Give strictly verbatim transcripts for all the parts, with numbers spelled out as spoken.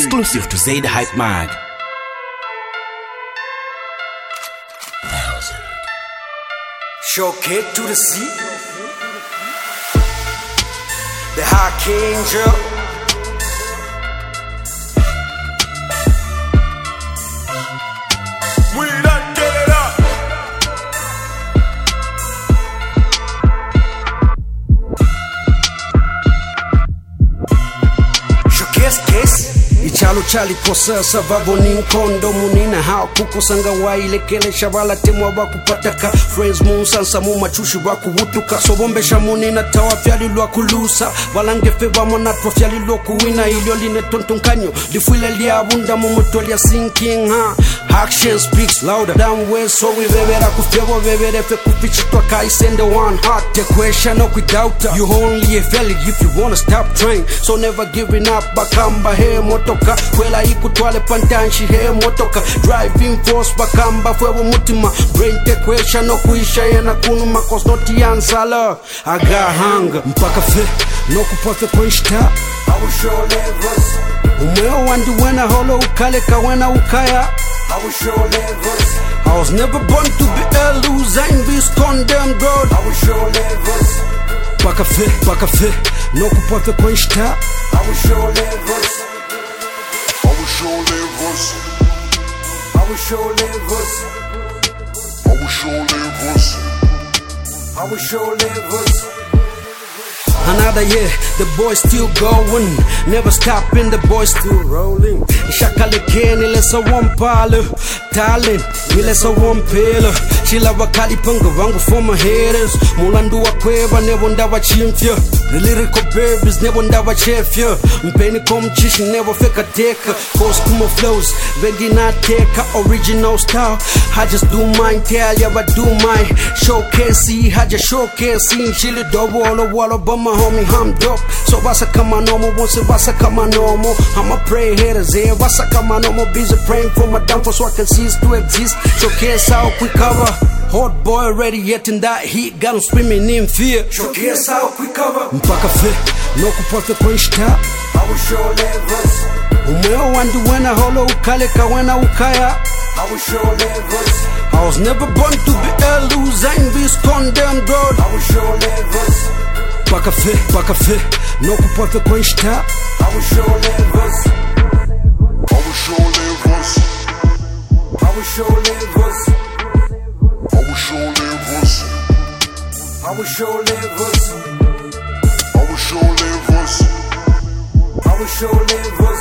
Exclusive to Zaid Hype Mag. Show kid to the sea. The High King Joe. We done get it up. Showcase case. Ichalo chali kosa sababu ni nkondo munina hao kuko sanga waile kele shavala temwa waku pataka friends moon sansa mu machushi waku wutuka sobombe shamunina tawa fyali lwa kulusa walange feba mona trofyali lwa kuwina ilio line tontonkanyo lifuile lia abunda mu mutolia sinking ha action speaks louder than words so we bebera kufyebo bebere fe kufichitwa kai send the one heart the question no without you only a failure if you wanna stop trying so never giving up bakamba he motoka kwela ikutwale pantanshi he motoka driving force bakamba fwewo mutima brain the question no kuisha yana kunuma cause not the answer la I got hunger mpaka fe no kupothe kwenshita I will show levels umeo wandu wena holo ukale kawena ukaya I will show levels I was never born to be a loser in this condemned road I will show levels mpaka fe mpaka fe no kupothe kwenshita I will show levels I will show levels. I will show levels. I will show levels. I will show levels. Another year, the boys still going. Never stopping, the boys still rolling. Shakale ken, ilesa one palo. Talent, ilesa one pillar. Shila wakali panga wangu for my haters. Mulandu wa kweva, never ndawa chimfya. The lyrical babies, never ndawa chefya. Mpeni komchish, never fake a taker. Coast kuma flows, vengi na teka. Original style, I just do mine. Tell ya, I do mine. Showcase, I just showcase. Shili double, all wall, but my homie, I'm dope. So wasa kama normal, won't say wasa kama normal. I'ma pray haters here, wasa kama normal. Busy praying for my downfall so I can cease to exist. Showcase how we cover. Hot boy already yet in that heat, got him screaming in fear. Showcase how we cover. Mpaka fe, no kupothe kwenshita I will show levels. Umeo wandu wena holo ukale kawena ukaya I will show levels. I was never born to be a loser in this condemned road I will show levels. Mpaka fe, mpaka fe, no kupothe kwenshita I will show levels. I will show levels. I will show levels. I will show levels. I will show levels. I will show levels. I will show levels.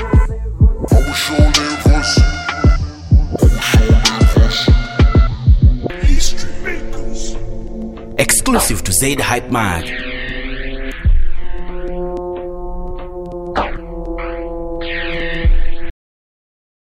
I will show levels. I will show levels. History makers. Exclusive to Zaid Hype Mag.